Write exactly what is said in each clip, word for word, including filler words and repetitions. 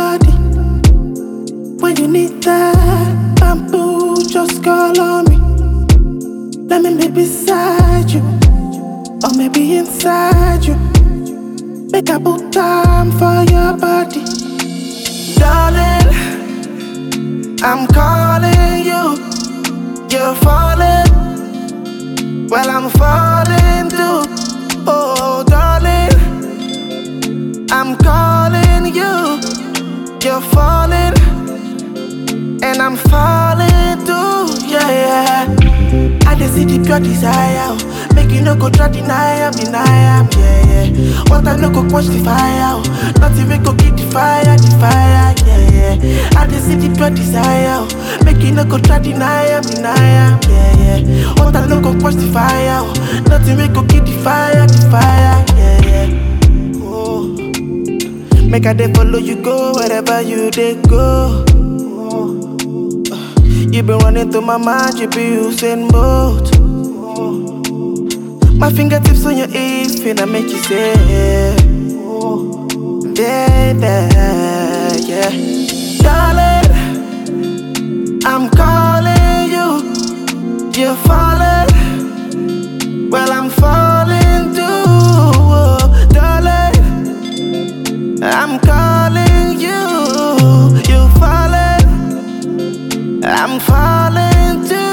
body. When you need that bamboo, just call on me. Let me be beside you, or maybe inside you. Make a put time for your body. Darling, I'm calling you. You're falling, well I'm falling too. Oh darling, I'm calling you. You're falling, and I'm falling too. Yeah, yeah. I just see the pure desire. Make you no go try deny am, deny am. Yeah, yeah. What I no go quench the fire. Nothing we go keep the fire, the fire. Yeah, yeah. I just see the pure desire. Make you no go try deny am, deny am. Yeah, yeah. What I no go quench the fire. Nothing we go keep the fire, the fire. Yeah, yeah. Oh. Make I dey follow you go wherever you dey go. Oh. You been running through my mind, you be Usain Bolt. Oh. My fingertips on your hips, finna make you say, oh, baby, yeah. Darling, I'm calling you. You're falling, well I'm falling too. Oh, darling, I'm calling you. You're falling, I'm falling too.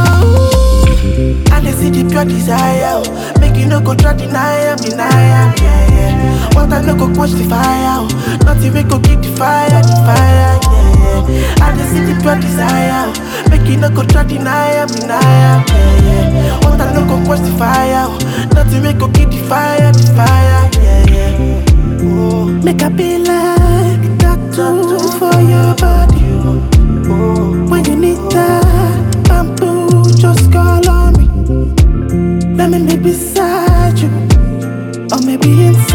I just see the pure desire. Make you no go try deny am, deny am. Yeah, yeah. What I no go quench the fire. Nothing we go keep the fire, the fire. Yeah, yeah. I just see the pure desire. Make you no go try deny am, deny am. Yeah, yeah. What I no go quench the fire. Nothing we go keep the fire, the fire. Yeah, yeah. Oh. Make I be like a tattoo for your body. Oh. When you need that bamboo, just call on me. Let me be beside you, or maybe inside.